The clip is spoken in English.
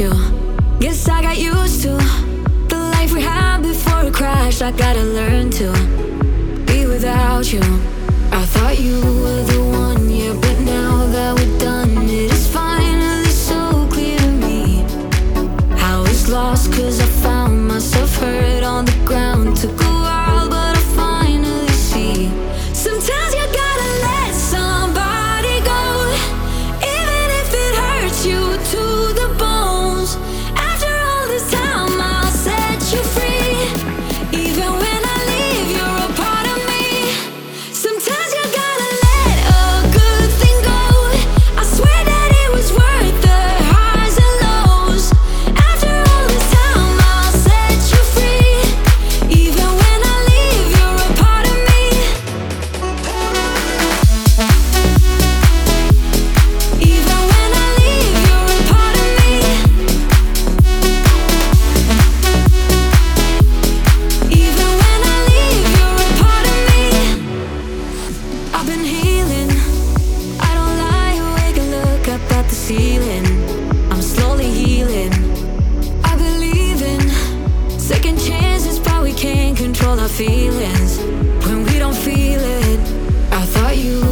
you. Guess I got used to the life we had before it crashed. I gotta learn to be without you. I thought you were the one, yeah, but now that we're done, it is finally so clear to me. I was lost cause I found myself hurt on the ground. Took a while but I finally see. Sometimes you gotta let somebody go, even if it hurts you to the bones. After all this time I'll set you free. Even when I leave you're a part of me. Sometimes you gotta let a good thing go. I swear that it was worth the highs and lows. After all this time I'll set you free. Even when I leave you're a part of me. Even when I leave you're a part of me. Even when I leave you're a part of me. I've been healing, I don't lie, awake and look up at the ceiling. I'm slowly healing. I believe in second chances, but we can't control our feelings when we don't feel it. I thought you